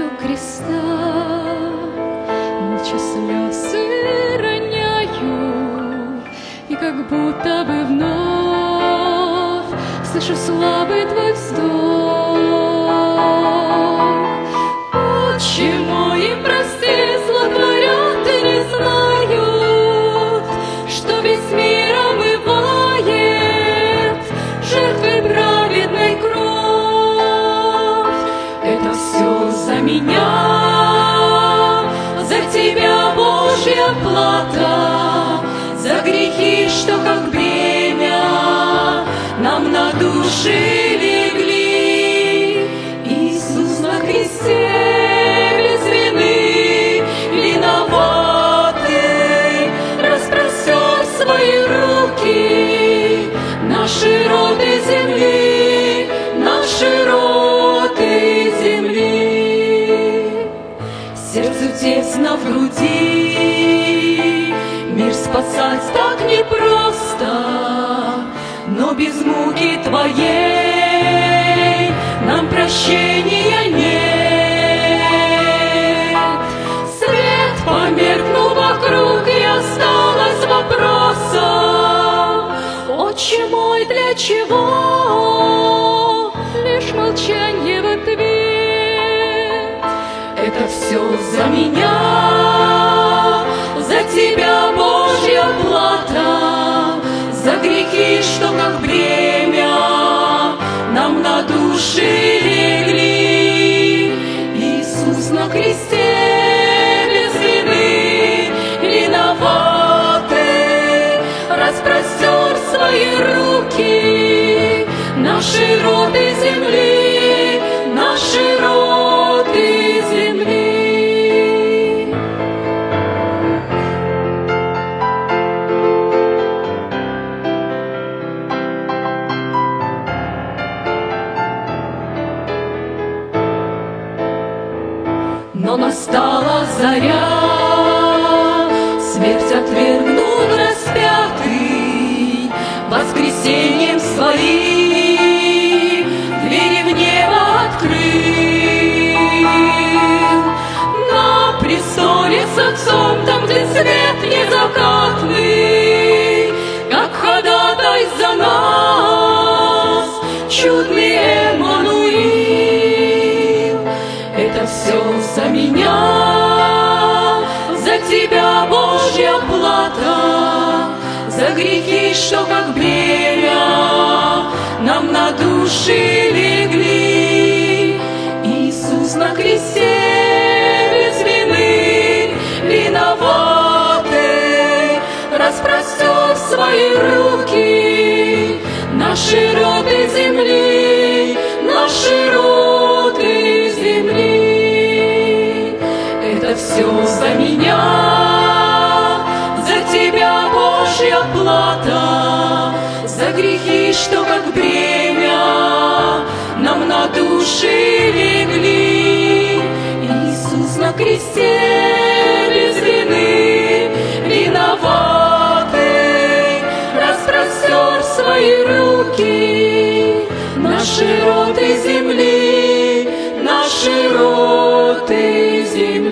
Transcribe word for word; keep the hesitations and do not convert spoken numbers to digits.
краю креста, молча слезы роняю, и как будто бы вновь слышу слабый твой вздох. Почему им, прости, зло творят и не знают, что весь мир омывает жертвой праведной кровь? Это все за меня, за тебя, Божья плата, за грехи, что как бремя нам на души легли. Иисус на кресте без вины виноватый распростер свои руки на широты земли, на широты земли. Сердцу тесно в груди, мир спасать так непросто, но без муки твоей нам прощения нет. Свет померкнул вокруг, и осталось вопросом: Отче мой, для чего? Лишь молчанье в ответ. Это все за меня, за тебя, Божья плата, за грехи, что как бремя нам на души легли. Иисус на кресте без вины виноватый распростер свои руки на широты земли, на широты земли. Но настала заря, смерть отвергнул распятый, воскресеньем своим двери в небо открыл. На престоле с Отцом, там, где свет незакатный, как ходатай за нас, чудный Эммануил. Это все за меня, за тебя, Божья плата, за грехи, что как бремя нам на души легли. Иисус на кресте без вины виноватый распростер свои руки на широты земли, на широты земли. Это все за меня, за тебя, Божья плата, за грехи, что как бремя нам на души легли. Иисус на кресте без вины виноватый распростер свои руки на широты земли, на широты земли.